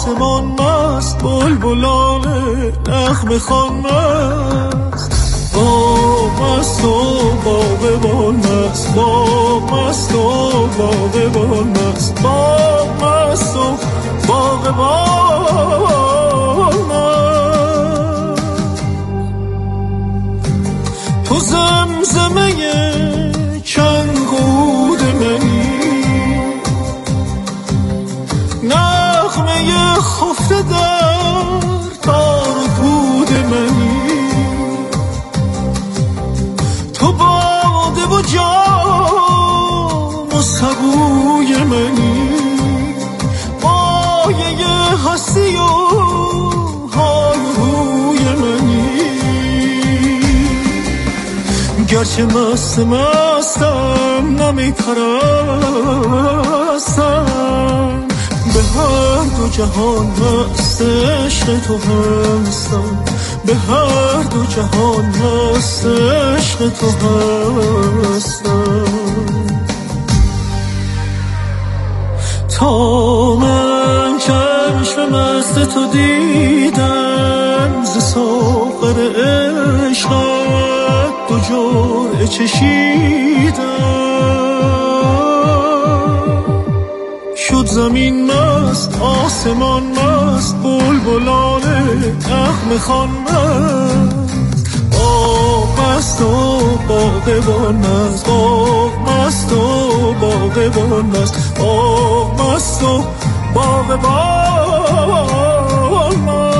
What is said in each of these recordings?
آسمان مست، بلبلان نغمه خوان مست. باغ مست و باغبان مست، باغ مست و باغبان مست، باغ مست و باغبان مست. تو زمزمه چنگود منی، نغمه خفته در تار و پود منی. تو باده و جام و سبوی منی، مایه هستی و های روی منی. گرچه مستم نمی پرستم، به هر دو جهان مست عشق تو هستم، به هر دو جهان مست عشق تو هستم. تا من چشم مست تو دیدم، ز ساغر عشقت دو جرعه چشیدم. شد زمین مست، آسمان مست، بلبلان نغمه خوان مست. باغ مست و باغبان مست، باغ مست و باغبان مست، باغ مست و باغبان مست.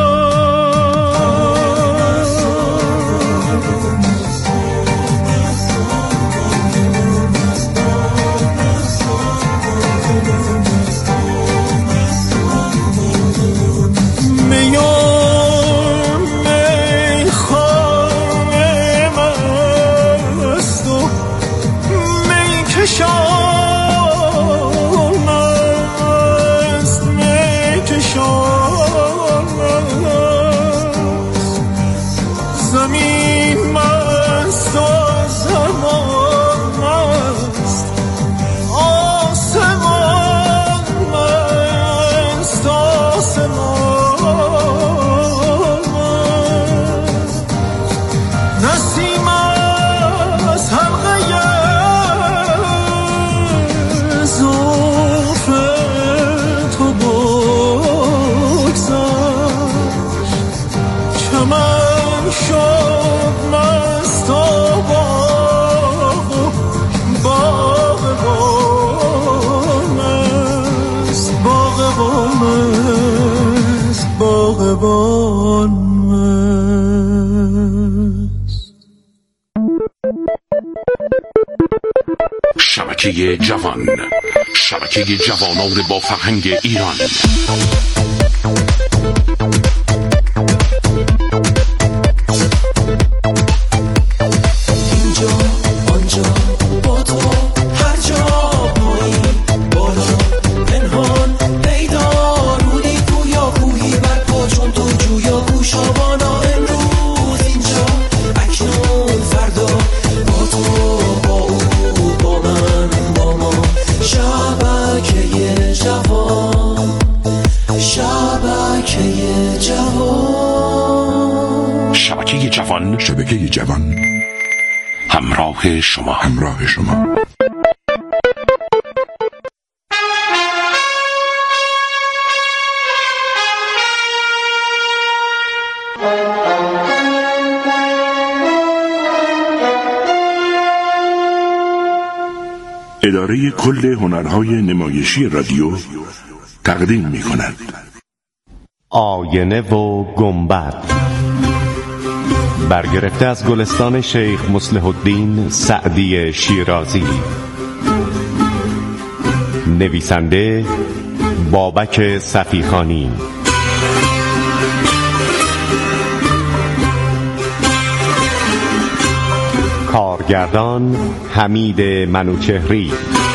شبکه جوان، شبکه جوانان با فرهنگ ایران. اینجا آنجا با تو هر جا پایی بالا پنهان پیدا رودی گویا کوهی بر پا چون تو جویا گوشابانا. امروز اینجا اکنون فردا با تو با او با من با ما. شبکه جوان، شبکه جوان، شبکه جوان، شبکه جوان، همراه شما، همراه شما. اداره کل هنرهای نمایشی رادیو تقدیم می کند آینه و گنبد، برگرفته از گلستان شیخ مصلح الدین سعدی شیرازی. نویسنده بابک صفیخانی. کارگردان حمید منوچهری.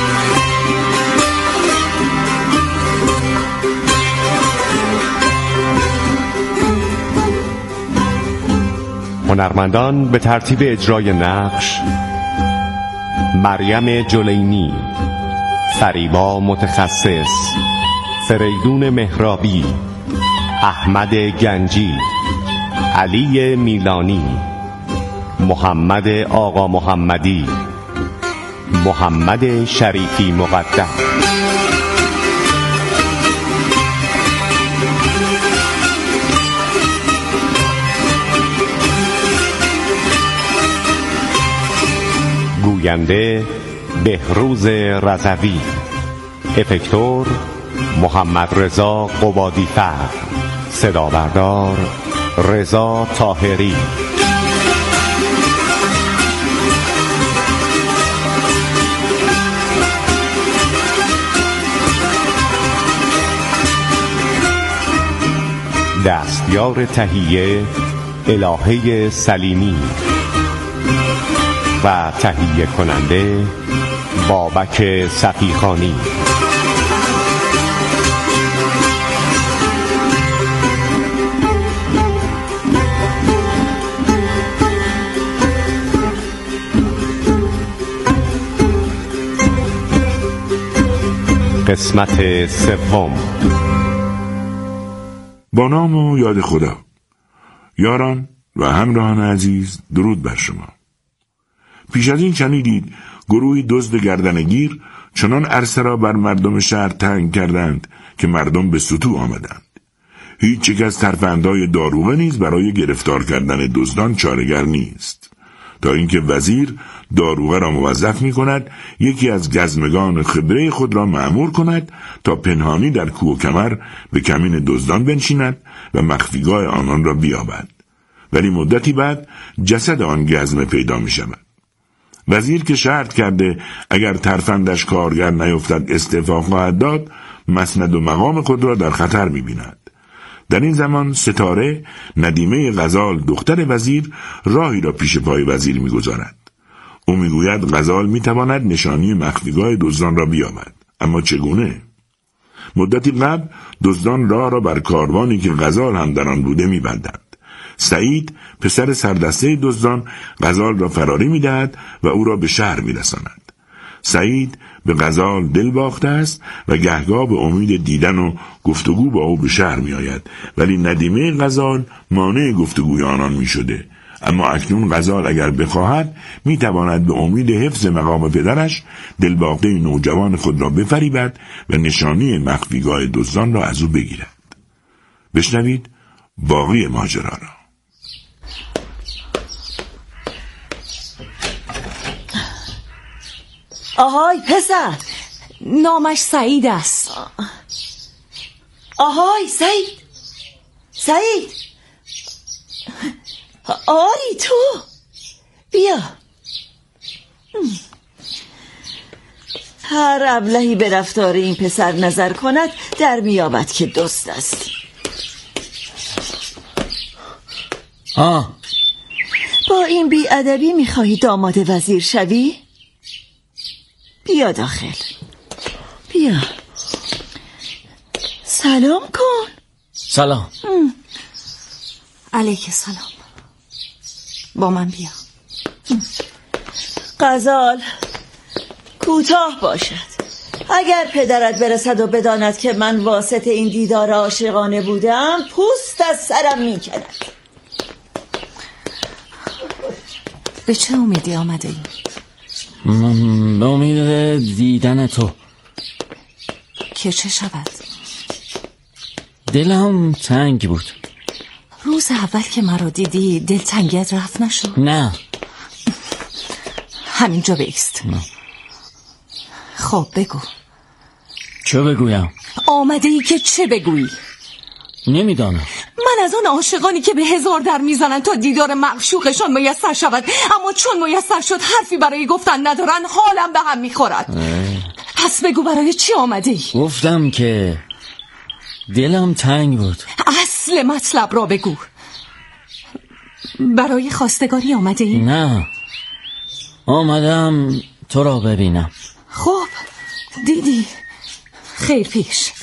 هنرمندان به ترتیب اجرای نقش: مریم جلینی، فریبا متخصص، فریدون مهرابی، احمد گنجی، علی میلانی، محمد آقا محمدی، محمد شریفی مقدم. گوینده بهروز رضوی، افکتور محمد رضا قبادی فر، صدا بردار رضا طاهری. دستیار تهیه الهه سلیمی و تهیه کننده بابک صفیخانی. قسمت سوم. با نام و یاد خدا. یاران و همراهان عزیز، درود بر شما. پیش از این شنیدید گروهی دزد گردنگیر چنان عرصه را بر مردم شهر تنگ کردند که مردم به سطوح آمدند. هیچ یک از ترفندهای داروغه نیز برای گرفتار کردن دزدان چاره‌گر نیست، تا اینکه وزیر داروغه را موظف می کند یکی از گزمگان خبره خود را مأمور کند تا پنهانی در کوه و کمر به کمین دزدان بنشیند و مخفیگاه آنان را بیابد. ولی مدتی بعد جسد آن گزمه پیدا می شود. وزیر که شرط کرده اگر ترفندش کارگر نیفتد استعفا خواهد داد، مسند و مقام خود را در خطر می بیند. در این زمان ستاره، ندیمه غزال دختر وزیر، راهی را پیش پای وزیر می گذارد. او می گوید غزال می تواند نشانی مخفیگاه دزدان را بیابد. اما چگونه؟ مدتی قبل دزدان راه را بر کاروانی که غزال هم در آن بوده می بندند. سعید پسر سردسته دزدان غزال را فراری می دهد و او را به شهر می رساند. سعید به غزال دل باخته است و گهگاه به امید دیدن و گفتگو با او به شهر می آید، ولی ندیمه غزال مانع گفتگوی آنان می شده. اما اکنون غزال اگر بخواهد می تواند به امید حفظ مقام پدرش دلباخته نوجوان خود را بفریبد و نشانی مخفیگاه دزدان را از او بگیرد. بشنوید باقی ماجرا را. آهای پسر، نامش سعید است. آهای سعید آری تو بیا. هر ابلهی به رفتار این پسر نظر کند در میابد که دوست است. با این بی‌ادبی میخواهی داماد وزیر شوی؟ بیا داخل، بیا. سلام کن. سلام. علیک سلام. با من بیا. غزال کوتاه باشد. اگر پدرت برسد و بداند که من واسط این دیدار عاشقانه بودم، پوست از سرم میکند. به چه امیدی آمده ای؟ به امید دیدن تو. که چه شود؟ دلم تنگ بود. روز اول که مرا دیدی دلتنگیت رفت نشد؟ نه. همینجا بایست. خب بگو. چه بگویم؟ آمده ای که چه بگویی؟ نمیدانم. من از آن عاشقانی که به هزار در میزنن تا دیدار معشوقشان میسر شود، اما چون میسر شد حرفی برای گفتن ندارن، حالم به هم میخورد. پس بگو برای چی آمده ای؟ گفتم که دلم تنگ بود. اصل مطلب را بگو. برای خواستگاری آمده ای؟ نه، آمدم تو را ببینم. خب دیدی، خیر پیش.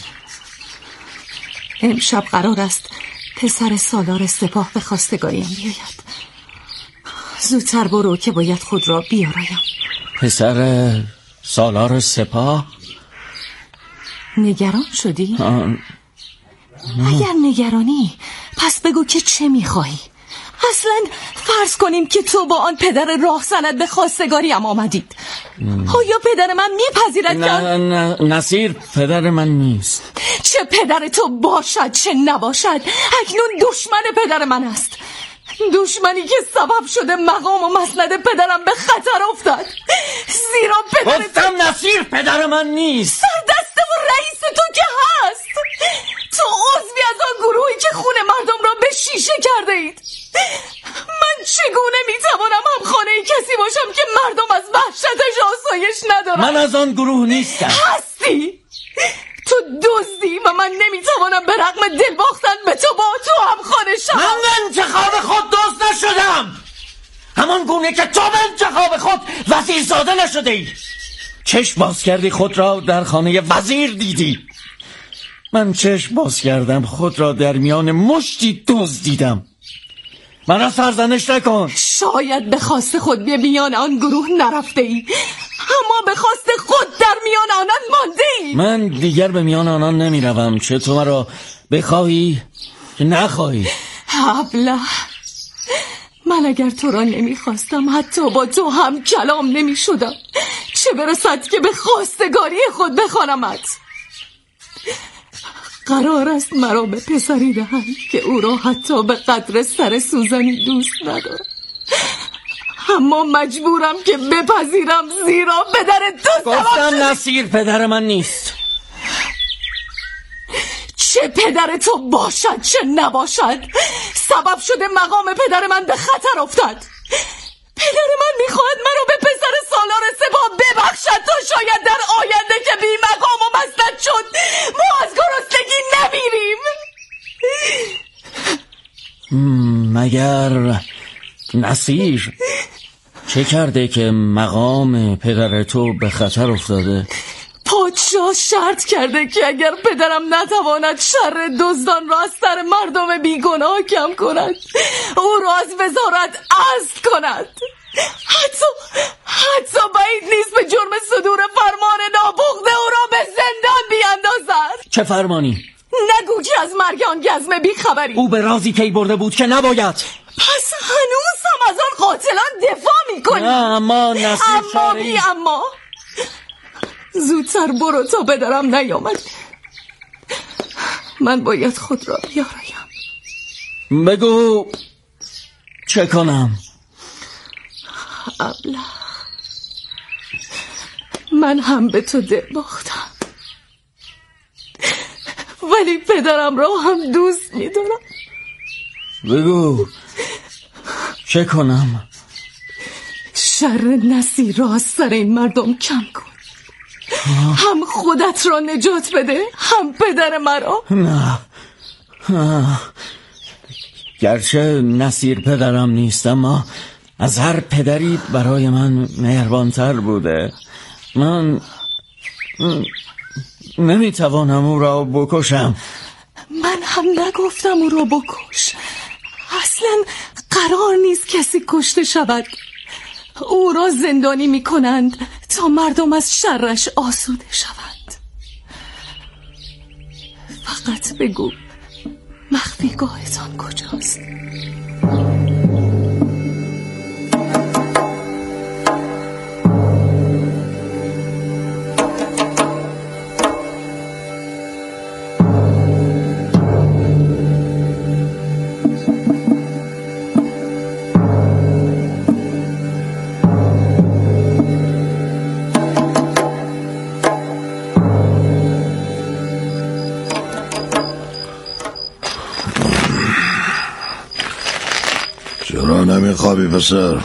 امشب قرار است پسر سالار سپاه به خواستگاریم بیاید. زودتر برو که باید خود را بیارایم. پسر سالار سپاه؟ نگران شدی؟ اگر نگرانی پس بگو که چه میخوایی. اصلا فرض کنیم که تو با آن پدر راه زند به خواستگاری هم آمدید. آیا پدر من میپذیرد که نه نصیر پدر من نیست. چه پدر تو باشد چه نباشد، اکنون دشمن پدر من است. دشمنی که سبب شده مقام و مسند پدرم به خطر افتاد. زیرا پدر گفتم نصیر پدر من نیست. سردست و رئیس تو که هست. تو عضوی از آن گروهی که خون مردم را به شیشه کرده اید. من چگونه میتوانم همخانه کسی باشم که مردم از وحشتش آسایش ندارم؟ من از آن گروه نیستم. هستی. تو دزدی و من نمیتوانم به رغم دل باختن به تو با تو همخانه شم. من به انتخاب خود دزد نشدم، همان گونه که تو به انتخاب خود وزیر زاده نشده ای. چشم باز کردی خود را در خانه وزیر دیدی. من چشم باز کردم خود را در میان مشتی دزد دیدم. من را سرزنش نکن. شاید به خواست خود به میان آن گروه نرفته ای، اما به خواست خود در میان آنان مانده ای. من دیگر به میان آنان نمی روم، چه تو مرا بخواهی که نخواهی. ابله، من اگر تو را نمی خواستم حتی با تو هم کلام نمی شدم، چه برسد که به خواستگاری خود بخوانمت. قرار است مرا به پسری دهند که او را حتی به قدر سر سوزنی دوست ندارم، اما مجبورم که بپذیرم زیرا پدر تو گفتم نصیر پدر من نیست. چه پدر تو باشد چه نباشد، سبب شده مقام پدر من به خطر افتاد. پدر من میخواهد مرا به پسر سالار سپاه ببخشد تا شاید در آینده که بی مقام و مسند شد ما از گرسنگی نمیریم. مگر نصیر چه کرده که مقام پدر تو به خطر افتاده؟ پادشاه شرط کرده که اگر پدرم نتواند شر دزدان را از سر مردم بیگناه کم کند، او را از وزارت عزل کند. حتی بعید نیست به جرم صدور فرمان ناپخته او را به زندان بیاندازد. چه فرمانی؟ نگو که از مرگ آن گزمه بیخبری. او به رازی پی برده بود که نباید. پس هنوز هم از آن قاتلان دفاع میکنی؟ نه اما نصیر اما زودتر برو تا پدرم نیامد. من باید خود را بیارایم. بگو چه کنم؟ ابله، من هم به تو دل باختم، ولی پدرم را هم دوست می‌دارم. بگو چه کنم؟ شر نصیر را از سر این مردم کم کن. هم خودت را نجات بده هم پدر مرا. نه گرچه نصیر پدرم نیست، اما از هر پدری برای من مهربانتر بوده. من نمیتوانم او را بکشم. من هم نگفتم او را بکش، اصلا قرار نیست کسی کشته شود. او را زندانی میکنند تا مردم از شرش آسوده شوند. فقط بگو مخفیگاهتان کجاست؟ چرا نمیخوابی پسر؟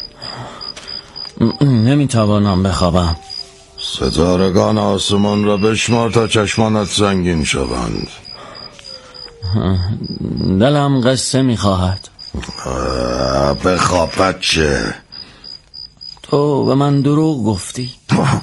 نمیتوانم بخوابم. ستارگان آسمان را بشمار تا چشمانت زنگین شوند. دلم قصه میخواهد. بخواب بچه. تو به من دروغ گفتی.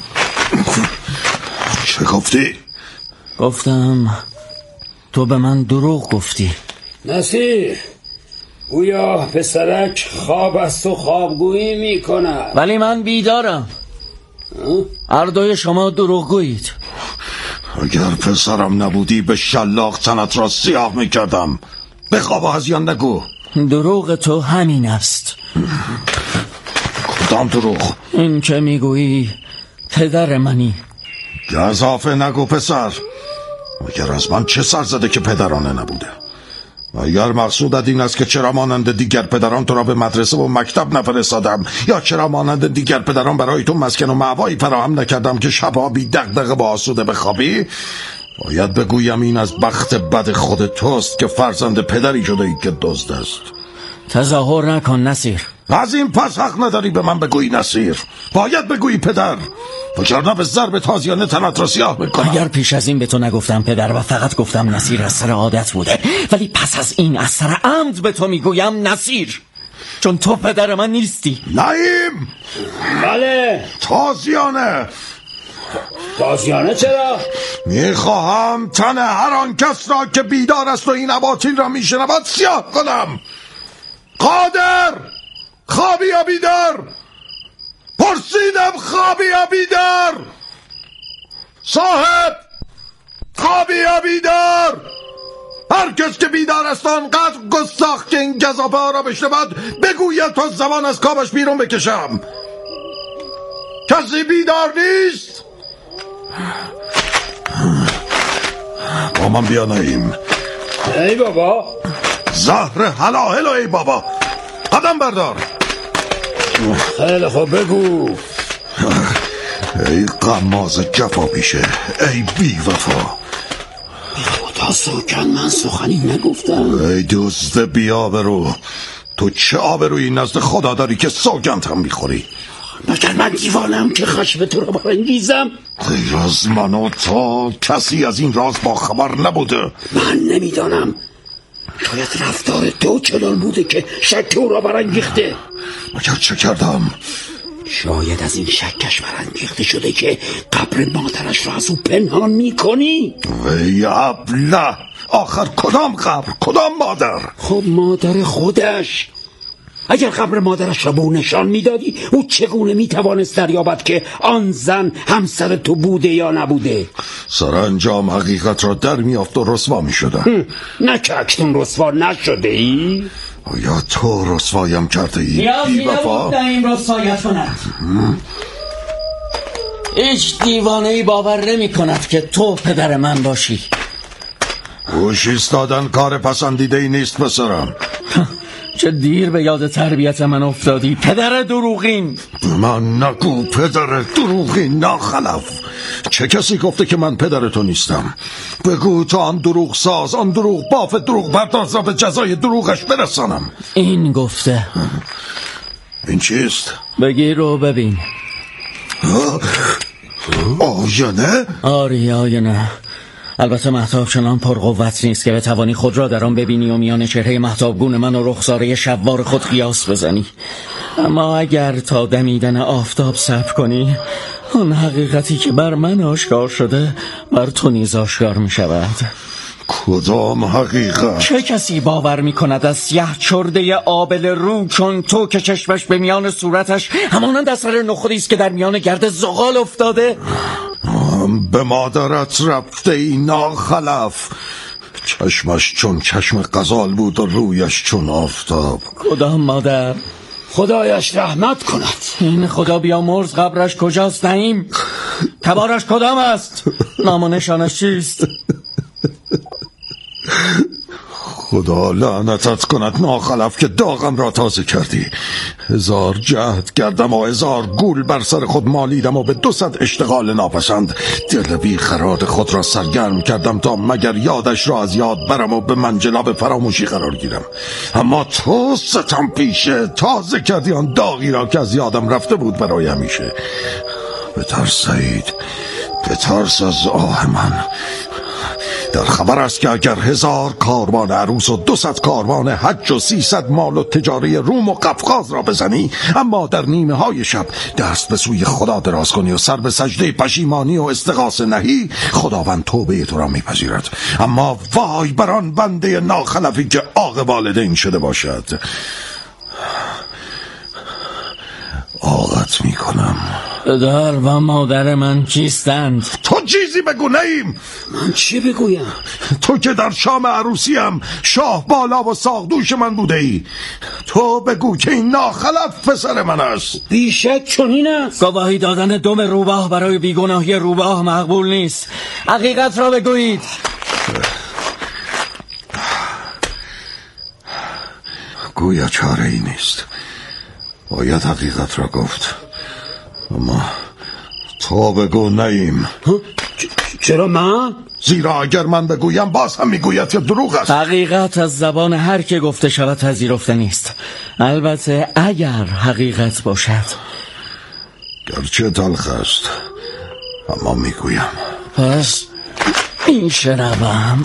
چه گفتی؟ گفتم تو به من دروغ گفتی. نصیر، گویا پسرک خواب است و خوابگویی میکند. ولی من بیدارم. هر دوی شما دروغ گویید. اگر پسرم نبودی به شلاق تنت را سیاه میکردم. بخواب و هزیان نگو. دروغ تو همین است. کدام دروغ؟ این که میگویی پدر منی. گزافه نگو پسر. مگر از من چه سر زده که پدرانه نبوده؟ و اگر مقصودت این است که چرا مانند دیگر پدران تو را به مدرسه و مکتب نفرستادم، یا چرا مانند دیگر پدران برای تو مسکن و مأوایی فراهم نکردم که شبها بی دغدغه با آسوده بخوابی، باید بگویم این از بخت بد خود توست که فرزند پدری شده ای که دزد است. تظاهر نکن نصیر. از این پس حق نداری به من بگویی نصیر. باید بگویی پدر، وگرنه به ضرب تازیانه تنت را سیاه میکنم. اگر پیش از این به تو نگفتم پدر و فقط گفتم نصیر از سر عادت بوده، ولی پس از این از سر عمد به تو میگویم نصیر، چون تو پدر من نیستی. نعیم. بله. تازیانه. تازیانه چرا؟ میخواهم تن هر آن کس را که بیدار است و این اباطیل را میشنود سیاه کنم. قادر، خوابی یا بیدار؟ پرسیدم خوابی یا بیدار؟ صاحب، خوابی یا بیدار؟ هر کس که بیدار است آنقدر گستاخ که این گزافه ها را بشنود بگوید تا زمان از خوابش بیرون بکشم. کسی بیدار نیست؟ با من بیا نعیم. ای بابا. زهر هلاهل ای بابا. قدم بردار. خیلی خوب بگو. ای غماز جفا پیشه، ای بی وفا. خدا سوکن، من سخنی نگفتم. ای دزد بی آبرو، تو چه آبرویی نزد خدا داری که سوگند هم میخوری؟ مگر من دیوانم که خشم تو را برانگیزم؟ غیر از من و تو کسی از این راز با خبر نبوده. من نمیدانم. شاید رفتار تو چنان بوده که شک او را برانگیخته. مگر چه کردم؟ شاید از این شکش برانگیخته شده که قبر مادرش را از او پنهان میکنی. وی ابله، آخر کدام قبر، کدام مادر؟ خب مادر خودش. اگر قبر مادرش را به او نشان میدادی، او چگونه میتوانست دریابد که آن زن همسر تو بوده یا نبوده؟ سرانجام حقیقت را در میافت و رسوا میشدم. نه که اکنون رسوا نشده ای؟ آیا تو رسوایم کرده ای؟ نیازی نبود این رسوایت کند. هیچ دیوانه ای باور نمی کند که تو پدر من باشی. گوش ایستادن کار پسندیده ای نیست پسرم. چه دیر به یاد تربیت من افتادی پدر دروغین. من نگو پدر دروغین ناخلف. چه کسی گفته که من پدر تو نیستم؟ بگو تا آن دروغ ساز، آن دروغ باف دروغ پرداز را به جزای دروغش برسانم. این گفته. این چیست؟ بگیر و ببین. آینه؟ آری آینه. البته مهتاب چنان پرقوت نیست که بتوانی خود را در آن ببینی و میان چهره مهتابگون من و رخساره شبوار خود قیاس بزنی. اما اگر تا دمیدن آفتاب صبر کنی، آن حقیقتی که بر من آشکار شده بر تو نیز آشکار می شود. کدام حقیقت؟ چه کسی باور می کند از سیاه چرده آبل رو چون تو که چشمش به میان صورتش همانند اثر نخودی است که در میان گرد زغال افتاده؟ به مادرت رفته ای ناخلف. چشمش چون چشم غزال بود و رویش چون آفتاب. کدام مادر؟ خدایش رحمت کند. این خدا بیامرز قبرش کجاست نعیم؟ تبارش کدام است؟ نام و نشانش چیست؟ خدا لعنتت کند ناخلف که داغم را تازه کردی. 1000 جهد کردم و 1000 گول بر سر خود مالیدم و به 200 اشتغال ناپسند دل بی قرار خود را سرگرم کردم تا مگر یادش را از یاد برم و به منجلاب فراموشی قرار گیرم. اما تو ستم پیشه تازه کردی آن داغی را که از یادم رفته بود برای همیشه. بترس سعید، بترس از آه من. در خبر است که اگر 1000 کاروان عروس و 200 کاروان حج و 300 مال و تجاری روم و قفقاز را بزنی، اما در نیمه های شب دست به سوی خدا دراز کنی و سر به سجده پشیمانی و استغاثه نهی، خداوند توبه تو را میپذیرد. اما وای بر آن بنده ناخلفی که عاق والدین شده باشد. عاقت میکنم. پدر و مادر من کیستند؟ تو چیزی بگو نعیم. من چی بگویم؟ تو که در شام عروسیم شاه بالا و ساقدوش من بوده ای. تو بگو که این ناخلف پسر من است. بیشک چنین است. گواهی دادن دم روباه برای بیگناهی روباه مقبول نیست. حقیقت را بگویید. گویا چاره ای نیست، باید حقیقت را گفت. اما تو بگو نعیم. چرا من؟ زیرا اگر من بگویم باز هم میگوید که دروغ است. حقیقت از زبان هر که گفته شود پذیرفته نیست، البته اگر حقیقت باشد. گرچه تلخ است اما میگویم. پس این شنوم.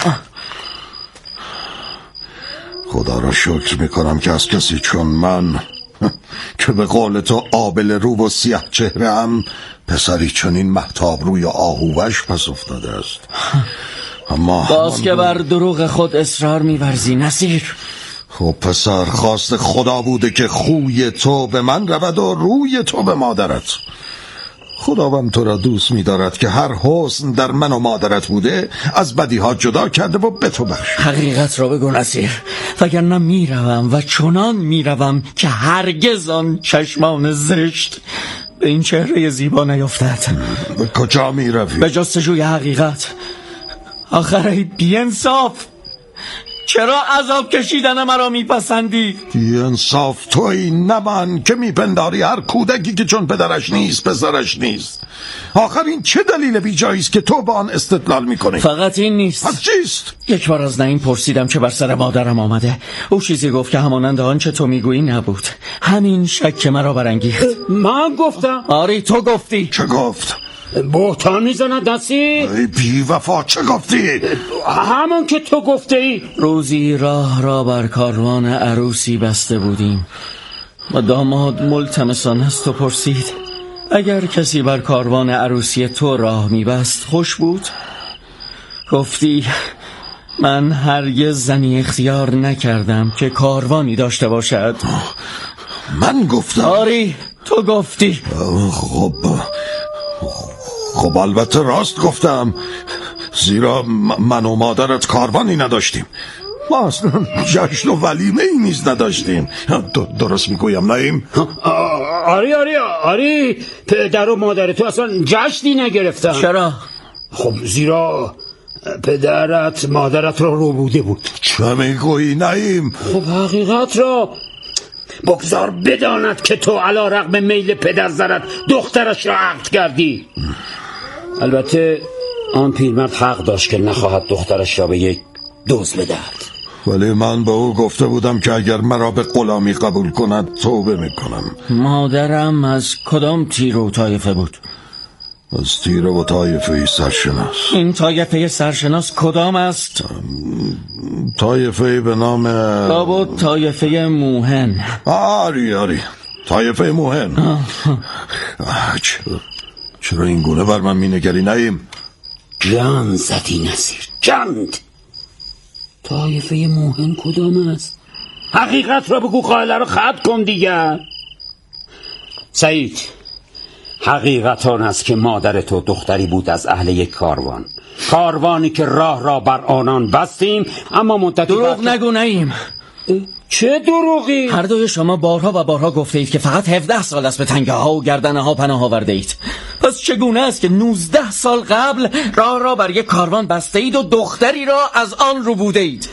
خدا را شکر میکنم که از کسی چون من که به قول تو آبل رو و سیاه چهره هم پسری چنین مهتاب روی آهوش پس افتاده است. اما باز که بر دروغ خود اصرار می‌ورزی نصیر. خب پسر، خواست خدا بوده که خوی تو به من رود و روی تو به مادرت. خداوند تو را دوست می‌دارد که هر حسن در من و مادرت بوده از بدیها جدا کرده و به تو بخشید. حقیقت را بگو نصیر، وگرنه میروم و چنان میروم که هرگز آن چشمان زشت به این چهره زیبا نیفتد. به کجا میروی؟ به جستجوی حقیقت. آخر ای بی‌انصاف، چرا عذاب کشیدن مرا میپسندی؟ بی‌انصاف تویی، نه من که میپنداری هر کودکی که چون پدرش نیست پسرش نیست. آخر این چه دلیل بیجایی است که تو با آن استدلال میکنی؟ فقط این نیست. پس چیست؟ یک بار از نعیم پرسیدم چه بر سر مادرم آمده. او چیزی گفت که همانند آنچه تو میگویی نبود. همین شک مرا برانگیخت. من گفتم؟ آری تو گفتی. چه گفت؟ بهتان میزند نصیر. ای بی وفا، چه گفتی؟ همون که تو گفته ای. روزی راه را بر کاروان عروسی بسته بودیم و داماد ملتمسان از تو پرسید اگر کسی بر کاروان عروسی تو راه میبست خوش بود؟ گفتی من هرگز زنی اختیار نکردم که کاروانی داشته باشد. من گفتم؟ آری تو گفتی. خب البته راست گفتم، زیرا من و مادرت کاروانی نداشتیم. ما اصلا جشن و ولیمه ای نیز نداشتیم. درست میگویم نعیم؟ آری پدر و مادر تو اصلا جشنی نگرفتن. چرا؟ خب زیرا پدرت مادرت را رو بوده بود. چه میگویی نعیم؟ خب حقیقت را بگذار بداند که تو علی رغم میل پدر زرت دخترش را عقد کردی. البته آن پیرمرد حق داشت که نخواهد دخترش را به یک دزد بدهد. ولی من به او گفته بودم که اگر مرا به غلامی قبول کند توبه میکنم. مادرم از کدام تیر و طایفه بود؟ از تیر و طایفه سرشناس. این طایفه سرشناس کدام است؟ طایفه به نام لابد طایفه موهن. آری طایفه موهن. چرا این گونه بر من مینگری نعیم؟ جان زدی نصیر، جاند. طایفه موهن کدام است؟ حقیقت را بگو، قائله را ختم کن دیگر. سعید، حقیقت آن است که مادر تو دختری بود از اهل یک کاروانی که راه را بر آنان بستیم، اما مدتی دروغ نگو نعیم. چه دروغی؟ هر دوی شما بارها و بارها گفته اید که فقط 17 سال است به تنگه ها و گردنه ها پناه آورده اید. پس چگونه است که 19 سال قبل راه را بر یک کاروان بسته اید و دختری را از آن رو بوده اید؟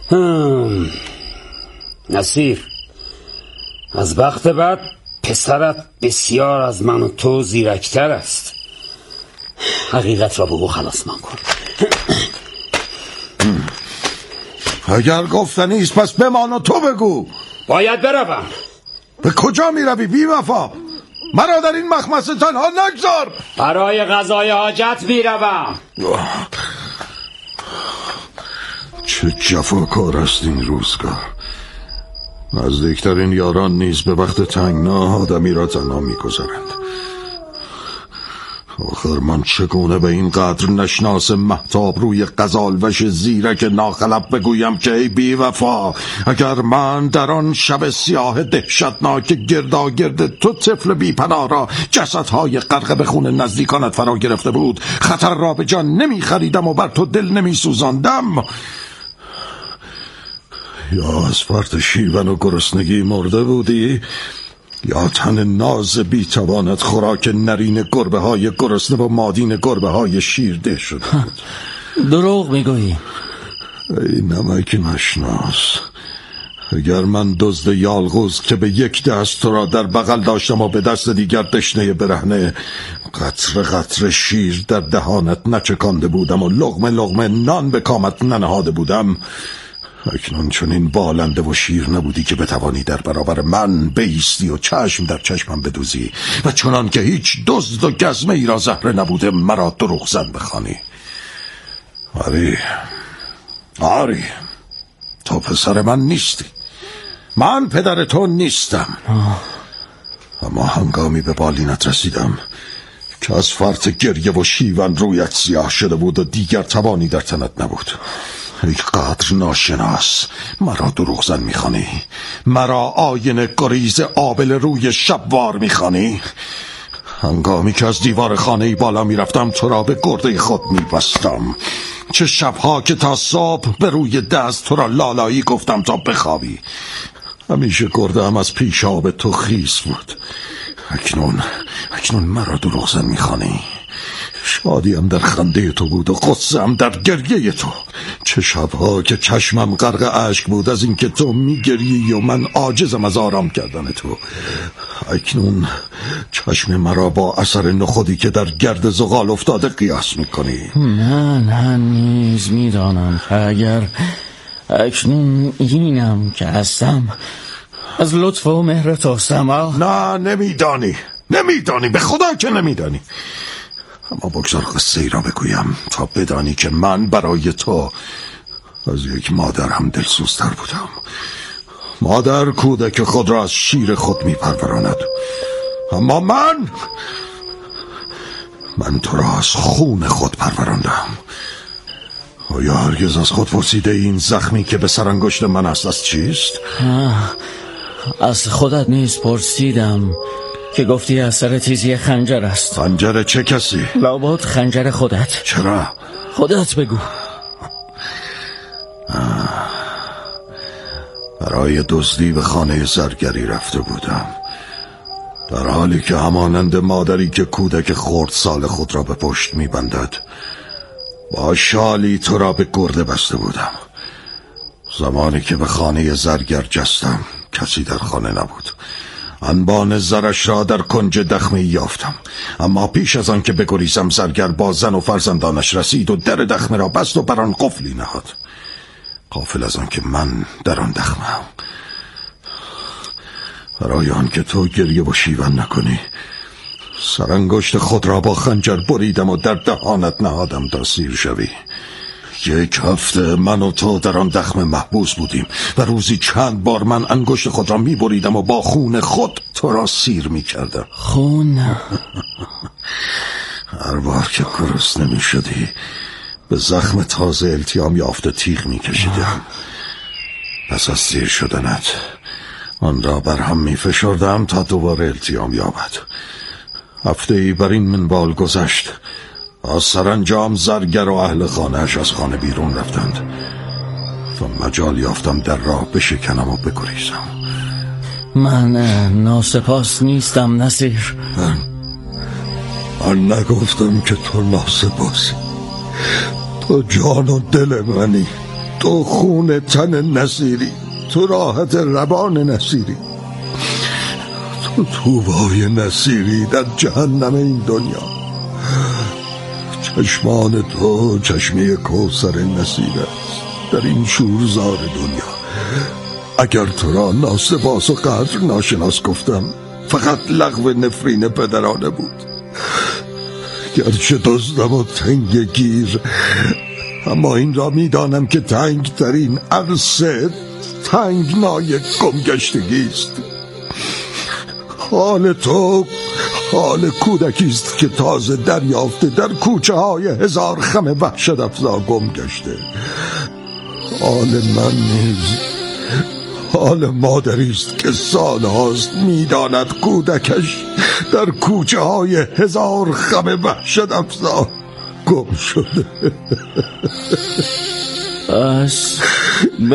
نصیر، از وقت بعد پسرت بسیار از من و تو زیرکتر است. حقیقت را بگو خلاص من کن. اگر گفتنی است پس بمان و تو بگو. باید بروم. به کجا می روی بی وفا؟ مرا در این مخمصه تنها نگذار. برای قضای حاجت می روم. چه جفاکار است این روزگار. نزدیکترین یاران نیز به وقت تنگنا آدمی را تنها می گذارند. آخر من چگونه به این قدر نشناس مهتاب روی غزالوش زیرک ناخلف بگویم که ای بی وفا، اگر من در آن شب سیاه دهشتناک گرداگرد تو طفل بی پناه را جسدهای غرق به خون نزدیکانت فرا گرفته بود، خطر را به جان نمی خریدم و بر تو دل نمی سوزاندم، یا از فرط شیون و گرسنگی مرده بودی، یا تن ناز بیتوانت خوراک نرین گربه های گرسنه و مادین گربه های شیرده شده بود. دروغ میگویی. ای نمک نشناس، اگر من دزد یالغوز که به یک دست تو را در بغل داشتم و به دست دیگر دشنه برهنه قطره قطره شیر در دهانت نچکانده بودم و لقمه لقمه نان به کامت ننهاده بودم، اکنون چون این بالنده و شیر نبودی که بتوانی در برابر من بایستی و چشم در چشمم بدوزی و چنان که هیچ دزد و گزمه ای را زهره نبوده مرا دروغزن بخوانی. آری تو پسر من نیستی، من پدر تو نیستم. اما هنگامی به بالینت رسیدم که از فرط گریه و شیون رویت سیاه شده بود و دیگر توانی در تنت نبود. ای قدر ناشناس، مرا دروغزن میخوانی، مرا آینه گریز آبل روی شبوار میخوانی. هنگامی که از دیوار خانه بالا میرفتم تو را به گرده خود میبستم، چه شبها که تا صبح به روی دست تو را لالایی گفتم تا بخوابی. همیشه گرده هم از پیشاب تو خیس بود، اکنون مرا دروغزن میخوانی. شادیم در خنده تو بود و غصه‌ام در گریه تو. چه شبها که چشمم غرق اشک بود از اینکه تو میگریی و من عاجزم از آرام کردن تو. اکنون چشم مرا با اثر نخودی که در گرد زغال افتاده قیاس میکنی. نه نیز میدانم که اگر اکنون اینم که هستم از لطف و مهر توستم. نه نمیدانی، به خدا که نمیدانی. اما بگذار قصه ای را بگویم تا بدانی که من برای تو از یک مادر هم دلسوزتر بودم. مادر کودک خود را از شیر خود می پروراند، اما من تو را از خون خود پروراندم. آیا هرگز از خود پرسیده این زخمی که به سرانگشت من است از چیست؟ از خودت نیز پرسیدم که گفتی اثر تیزی خنجر است. خنجر چه کسی؟ لابد خنجر خودت. چرا؟ خودت بگو. برای دزدی به خانه زرگری رفته بودم، در حالی که همانند مادری که کودک خردسال خود را به پشت می‌بندد با شالی تو را به گرده بسته بودم. زمانی که به خانه زرگر جستم کسی در خانه نبود. انبان زرش را در کنج دخمه یافتم، اما پیش از آن که بگریزم زرگر با زن و فرزندانش رسید و در دخمه را بست و بر آن قفلی نهاد، غافل از آن که من در آن دخمه‌ام. برای آن که تو گریه و شیون نکنی سرانگشت خود را با خنجر بریدم و در دهانت نهادم تا سیر شوی. 1 هفته من و تو در آن دخمه محبوس بودیم و روزی چند بار من انگشت خود را می بریدم و با خون خود تو را سیر می کردم. خون؟ هر بار که گرسنه می شدی به زخم تازه التیام یافته تیغ می کشیدم. پس از سیر شدنت آن را بر هم می فشردم تا دوباره التیام یابد. هفته ای بر این منوال گذشت. از سرانجام زرگر و اهل خانهش از خانه بیرون رفتند و مجال یافتم در راه بشکنم و بگریزم. من ناسپاس نیستم نصیر. من نگفتم که تو ناسپاسی. تو جان و دل منی، تو خون تن نصیری، تو راحت روان نصیری، تو توبای نصیری در جهنم این دنیا. چشمان تو چشمه کوثر نصیر است در این شورزار دنیا. اگر تو را ناسپاس و قدر ناشناس گفتم فقط لغو نفرین پدرانه بود. گرچه دزدم و تنگ گیر، اما این را میدانم که تنگ ترین عرصه تنگنای گمگشتگی است. حال کودکی است که تازه دریافته در کوچه های هزار خم وحشت افزا گم گشته. حال من نیز حال مادری است که سال هاست میداند کودکش در کوچه های هزار خم وحشت افزا گم شده.